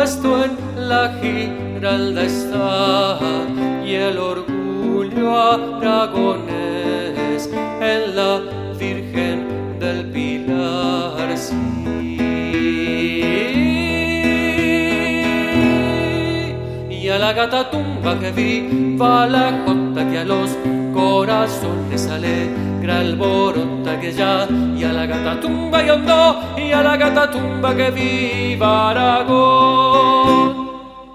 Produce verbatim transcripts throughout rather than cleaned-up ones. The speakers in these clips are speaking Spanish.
puesto en la Giralda está, y el orgullo aragonés en la Virgen del Pilar, sí. Y a la gata tumba que viva la jota, que a los corazones alegra alborota que ya, y a la gata tumba y hondo, y a la gata tumba que viva Aragón.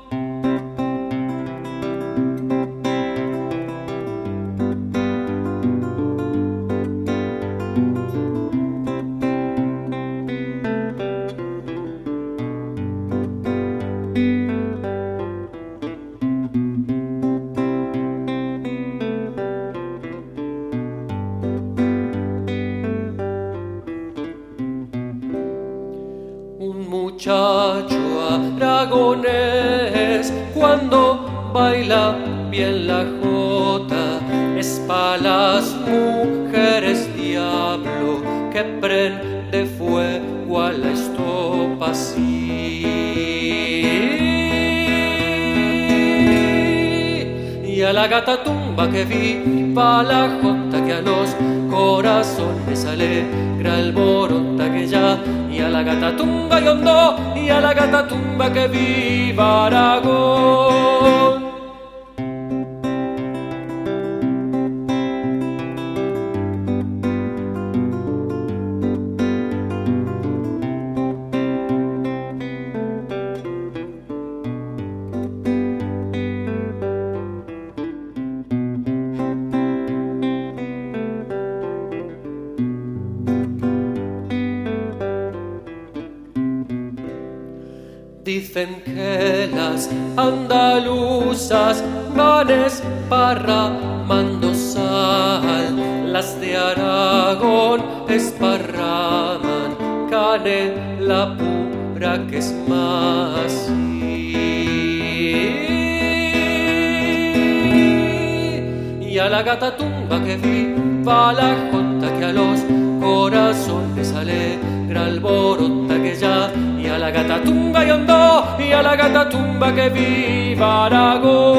Muchacho aragonés, cuando baila bien la jota, es pa' las mujeres diablo que prende fuego a la estopa, sí. Y a la gata tumba que viva la jota, que a los corazones alegra alborota que ya, y a la gata tumba y hondo, y a la gata tumba que viva Aragón. Dicen que las andaluzas van esparramando sal, las de Aragón esparraman canela pura que es más, sí. Y a la gata tumba que viva la jota, que a los corazones alegra alborota que ya, y a la gata tumba y hondo, y a la gata tumba que viva Aragón.